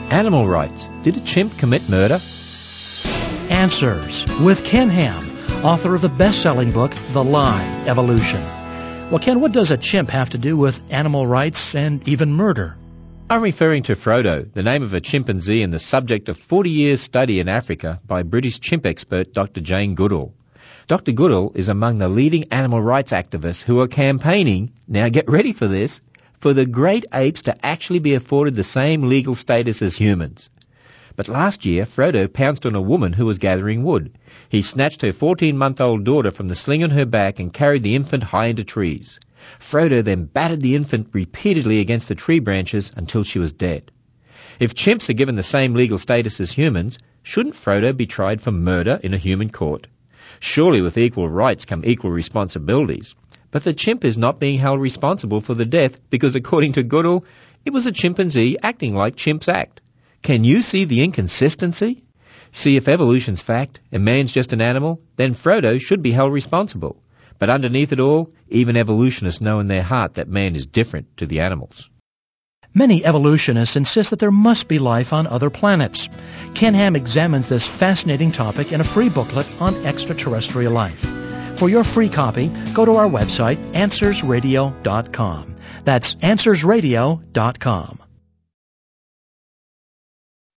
Animal rights. Did a chimp commit murder? Answers with Ken Ham, author of the best-selling book, The Lie, Evolution. Well, Ken, what does a chimp have to do with animal rights and even murder? I'm referring to Frodo, the name of a chimpanzee and the subject of 40 years' study in Africa by British chimp expert Dr. Jane Goodall. Dr. Goodall is among the leading animal rights activists who are campaigning, now get ready for this, for the great apes to actually be afforded the same legal status as humans. But last year, Frodo pounced on a woman who was gathering wood. He snatched her 14-month-old daughter from the sling on her back and carried the infant high into trees. Frodo then battered the infant repeatedly against the tree branches until she was dead. If chimps are given the same legal status as humans, shouldn't Frodo be tried for murder in a human court? Surely with equal rights come equal responsibilities. But the chimp is not being held responsible for the death because, according to Goodall, it was a chimpanzee acting like chimps act. Can you see the inconsistency? See, if evolution's fact and man's just an animal, then Frodo should be held responsible. But underneath it all, even evolutionists know in their heart that man is different to the animals. Many evolutionists insist that there must be life on other planets. Ken Ham examines this fascinating topic in a free booklet on extraterrestrial life. For your free copy, go to our website, AnswersRadio.com. That's AnswersRadio.com.